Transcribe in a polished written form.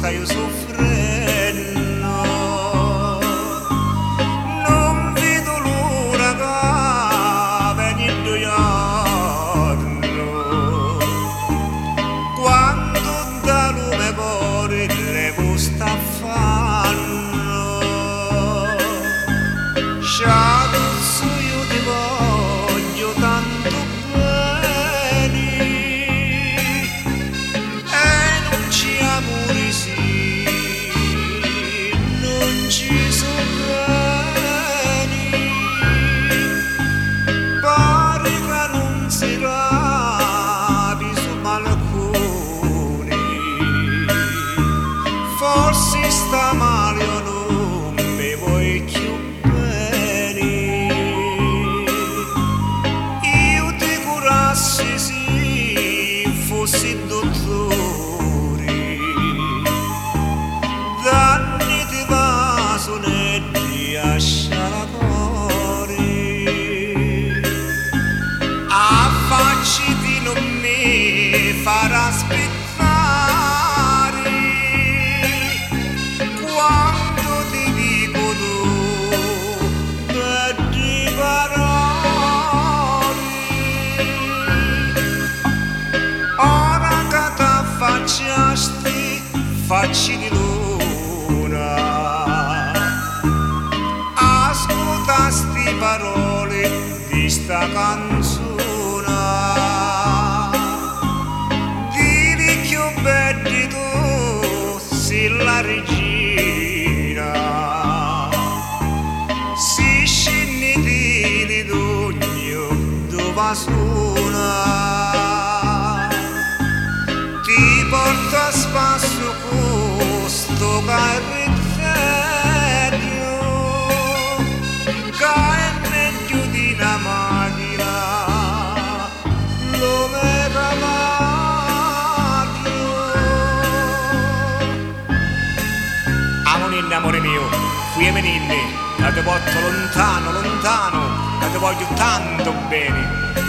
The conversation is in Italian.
stai soffrendo. Non vedo l'ora che venendo giorno, quando da lume cuore le sta fanno. Sciaduzzo io ti voglio tanto bene e non ci amori sì, non ci sovveni. Pare che non si rapi su balconi, forse sta male o non mi vuoi più bene. Io ti curassi se fossi dottore, danni ti va sonetti a scialacore, affacci non mi farà aspettare. Quando ti dico tu di parole, ora che t'affacciasti facci di luna, ascolta sti parole di sta canzone, dili più belli tu sei la regina, si scendi di d'ogno dove suona, ti porto a spasso questo carretteggio che è meglio di una macchina, lo meraviglia. Amore mio, qui e meninni, che ti porto lontano, lontano, che ti voglio tanto bene.